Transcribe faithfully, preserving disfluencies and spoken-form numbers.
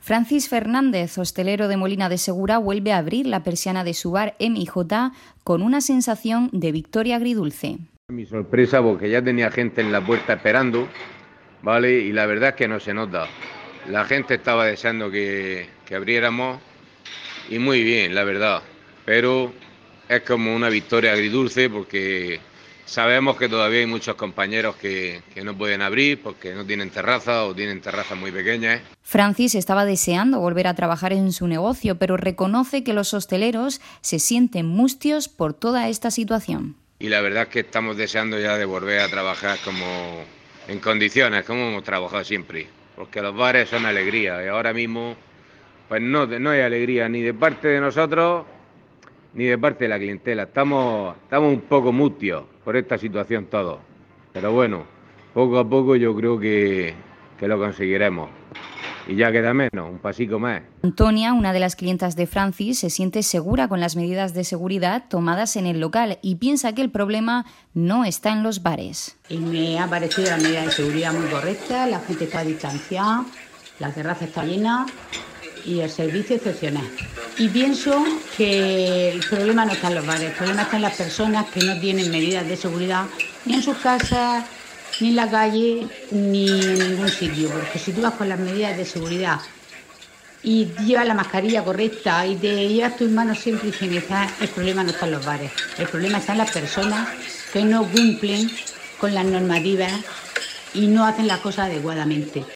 Francis Fernández, hostelero de Molina de Segura, vuelve a abrir la persiana de su bar M y J con una sensación de victoria agridulce. Mi sorpresa, porque ya tenía gente en la puerta esperando, ¿vale? Y la verdad es que no se nota. La gente estaba deseando que, que abriéramos y muy bien, la verdad. Pero es como una victoria agridulce porque sabemos que todavía hay muchos compañeros que, que no pueden abrir porque no tienen terraza o tienen terrazas muy pequeñas. Francis estaba deseando volver a trabajar en su negocio, pero reconoce que los hosteleros se sienten mustios por toda esta situación. Y la verdad es que estamos deseando ya de volver a trabajar como en condiciones, como hemos trabajado siempre. Porque los bares son alegría y ahora mismo pues no, no hay alegría ni de parte de nosotros ni de parte de la clientela. Estamos, estamos un poco mustios por esta situación todos. Pero bueno, poco a poco yo creo que, que lo conseguiremos. Y ya queda menos, un pasico más. Antonia, una de las clientas de Francis, se siente segura con las medidas de seguridad tomadas en el local y piensa que el problema no está en los bares. Y me ha parecido la medida de seguridad muy correcta, la gente está distanciada, la terraza está llena y el servicio excepcional. Y pienso que el problema no está en los bares, el problema está en las personas que no tienen medidas de seguridad ni en sus casas, ni en la calle, ni en ningún sitio. Porque si tú vas con las medidas de seguridad y llevas la mascarilla correcta y te llevas tus manos siempre higienizadas, el problema no está en los bares. El problema está en las personas que no cumplen con las normativas y no hacen las cosas adecuadamente.